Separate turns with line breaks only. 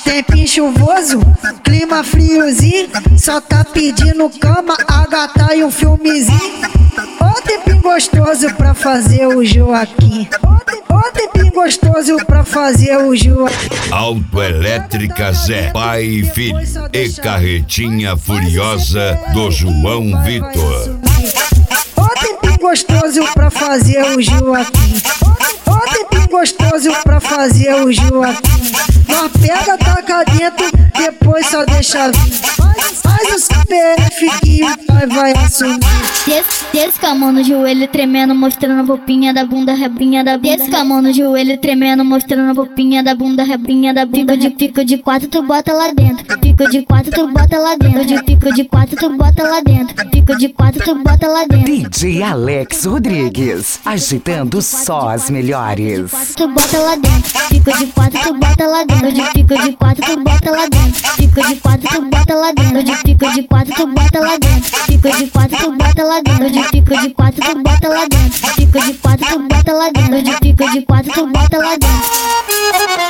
Tempinho chuvoso, clima friozinho, só tá pedindo cama, a gata e um filmezinho. Ô tempinho gostoso pra fazer o Joaquim. Ô tempinho gostoso pra fazer o Joaquim.
Autoelétrica Zé, pai e filho, e carretinha furiosa do João Vitor.
Ô tempinho gostoso pra fazer o Joaquim. Ô tempinho gostoso pra fazer o Joaquim. Nós pega, taca dentro, depois só deixa vir. Faz o CPF que o pai vai assumir.
Desce com a mão no joelho tremendo, mostrando a popinha da bunda, rebinha da bunda. Desce com a mão no joelho tremendo, mostrando a popinha da bunda, rebinha da bunda. Pico de quatro, tu bota lá dentro. Pico de quatro, tu bota lá dentro. Pico de quatro, tu bota lá dentro. Pico de quatro, tu bota lá dentro.
DJ Alex Rodrigues, agitando só as melhores.
Tu bota lá dentro. Pico de quatro, tu bota lá dentro. Pico de quatro, tu bota lá dentro. Pico de quatro, tu bota lá dentro. Pico de quatro, tu bota lá dentro. Pico de quatro, tu bota lá dentro. Pico de quatro, tu bota lá dentro. Pico de quatro, tu bota lá dentro. Pico de quatro, tu bota lá dentro.